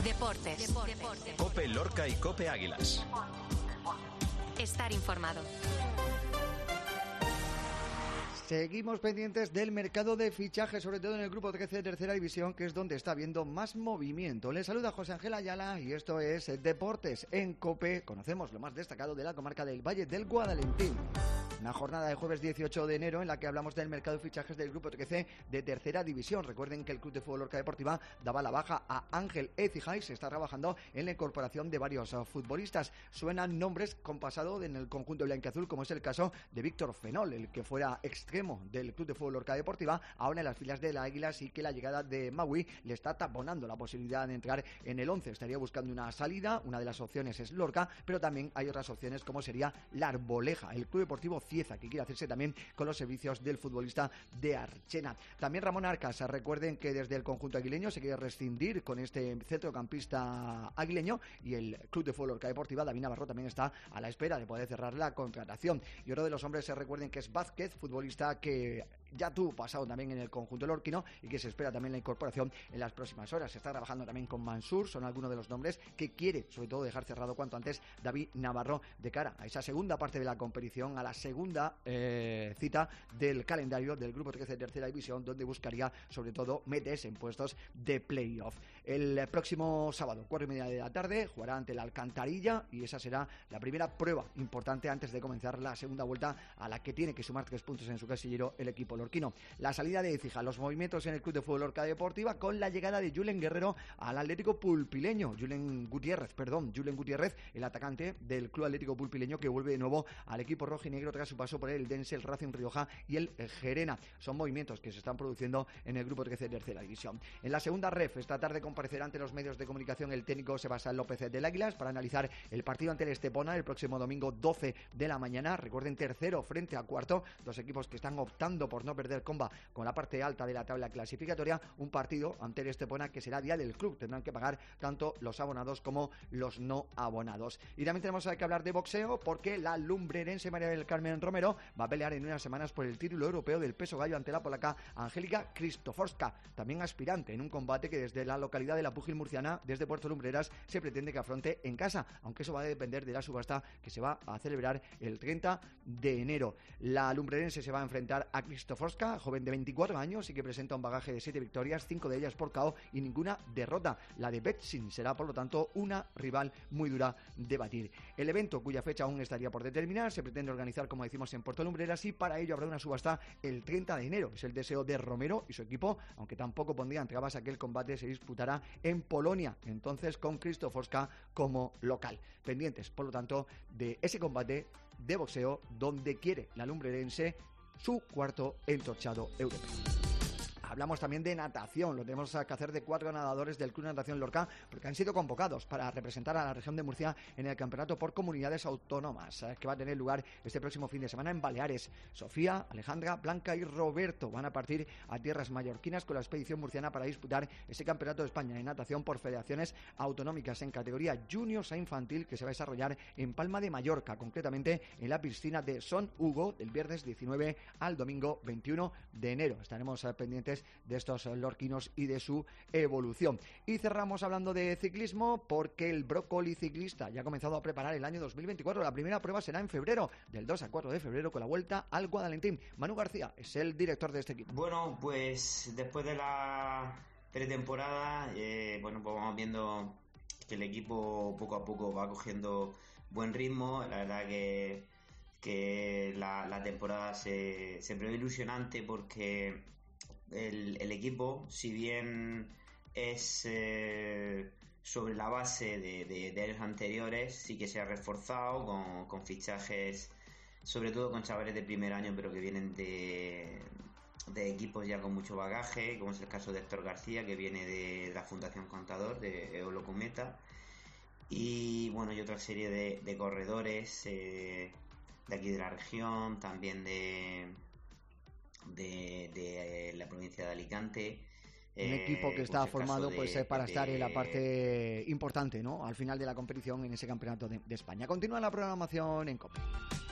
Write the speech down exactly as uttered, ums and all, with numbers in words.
Deportes. Deportes. COPE Lorca y COPE Águilas. Estar informado. Seguimos pendientes del mercado de fichajes, sobre todo en el grupo trece de tercera división, que es donde está habiendo más movimiento. Les saluda José Ángel Ayala y esto es Deportes en COPE. Conocemos lo más destacado de la comarca del Valle del Guadalentín. Una jornada de jueves dieciocho de enero en la que hablamos del mercado de fichajes del grupo trece de tercera división. Recuerden que el Club de Fútbol Lorca Deportiva daba la baja a Ángel Ecija y se está trabajando en la incorporación de varios uh, futbolistas. Suenan nombres con pasado en el conjunto blanquiazul, como es el caso de Víctor Fenol, el que fuera extremo del Club de Fútbol Lorca Deportiva, ahora en las filas de la Águila. Sí que la llegada de Maui le está taponando la posibilidad de entrar en el once. Estaría buscando una salida, una de las opciones es Lorca, pero también hay otras opciones como sería la Arboleja, el Club Deportivo Cieza, que quiere hacerse también con los servicios del futbolista de Archena. También Ramón Arcas. Recuerden que desde el conjunto aguileño se quiere rescindir con este centrocampista aguileño, y el Club de Fútbol Lorca Deportiva, David Navarro, también está a la espera de poder cerrar la contratación. Y otro de los hombres, se recuerden que es Vázquez, futbolista que ya tuvo pasado también en el conjunto lorquino y que se espera también la incorporación en las próximas horas. Se está trabajando también con Mansur, son algunos de los nombres que quiere sobre todo dejar cerrado cuanto antes David Navarro de cara a esa segunda parte de la competición, a la segunda eh, cita del calendario del grupo trece de tercera división, donde buscaría sobre todo metes en puestos de playoff. El próximo sábado, cuatro y media de la tarde, jugará ante la Alcantarilla y esa será la primera prueba importante antes de comenzar la segunda vuelta, a la que tiene que sumar tres puntos en su casillero el equipo lorquino. La salida de Écija, los movimientos en el Club de Fútbol Lorca Deportiva con la llegada de Julen Guerrero al Atlético Pulpileño, Julen Gutiérrez, perdón, Julen Gutiérrez, el atacante del Club Atlético Pulpileño, que vuelve de nuevo al equipo rojinegro tras su paso por el Dense, el Racing Rioja y el Gerena. Son movimientos que se están produciendo en el grupo trece de tercera división. En la segunda ref, esta tarde comparecerá ante los medios de comunicación el técnico Sebastián López del Águilas para analizar el partido ante el Estepona el próximo domingo doce de la mañana. Recuerden, tercero frente a cuarto, dos equipos que están optando por no perder comba con la parte alta de la tabla clasificatoria. Un partido ante el Estepona que será día del club, tendrán que pagar tanto los abonados como los no abonados. Y también tenemos que hablar de boxeo, porque la lumbrerense María del Carmen Romero va a pelear en unas semanas por el título europeo del peso gallo ante la polaca Angélica Krzysztoforska, también aspirante en un combate que desde la localidad de la Púgil Murciana, desde Puerto Lumbreras, se pretende que afronte en casa, aunque eso va a depender de la subasta que se va a celebrar el treinta de enero. La lumbrerense se va a enfrentar a Krzysztoforska, joven de veinticuatro años y que presenta un bagaje de siete victorias, cinco de ellas por K O y ninguna derrota. La de Betsin será, por lo tanto, una rival muy dura de batir. El evento, cuya fecha aún estaría por determinar, se pretende organizar, como decimos, en Puerto Lumbreras, y para ello habrá una subasta el treinta de enero. Es el deseo de Romero y su equipo, aunque tampoco pondrían trabas a que el combate se disputará en Polonia, entonces con Krzysztoforska como local. Pendientes, por lo tanto, de ese combate de boxeo donde quiere la lumbrerense su cuarto entorchado europeo. Hablamos también de natación, lo tenemos que hacer de cuatro nadadores del Club Natación Lorca, porque han sido convocados para representar a la región de Murcia en el campeonato por comunidades autónomas, que va a tener lugar este próximo fin de semana en Baleares. Sofía, Alejandra, Blanca y Roberto van a partir a tierras mallorquinas con la expedición murciana para disputar ese campeonato de España de natación por federaciones autonómicas en categoría juniors a infantil, que se va a desarrollar en Palma de Mallorca, concretamente en la piscina de Son Hugo, del viernes diecinueve al domingo veintiuno de enero. Estaremos pendientes de estos lorquinos y de su evolución. Y cerramos hablando de ciclismo, porque el brócoli ciclista ya ha comenzado a preparar el año dos mil veinticuatro. La primera prueba será en febrero, del dos al cuatro de febrero, con la vuelta al Guadalentín. Manu García es el director de este equipo. Bueno, pues después de la pretemporada, eh, bueno, pues vamos viendo que el equipo poco a poco va cogiendo buen ritmo. La verdad que, que la, la temporada se, se prevé ilusionante, porque El, el equipo, si bien es eh, sobre la base de, de, de años anteriores, sí que se ha reforzado con, con fichajes, sobre todo con chavales de primer año, pero que vienen de, de equipos ya con mucho bagaje, como es el caso de Héctor García, que viene de, de la Fundación Contador, de Eolo Cometa, y bueno, y otra serie de, de corredores eh, de aquí de la región, también de de, de la provincia de Alicante. Un eh, equipo que está pues formado de, pues para de, estar en la parte importante, ¿no?, al final de la competición en ese campeonato de, de España. Continúa la programación en COPE.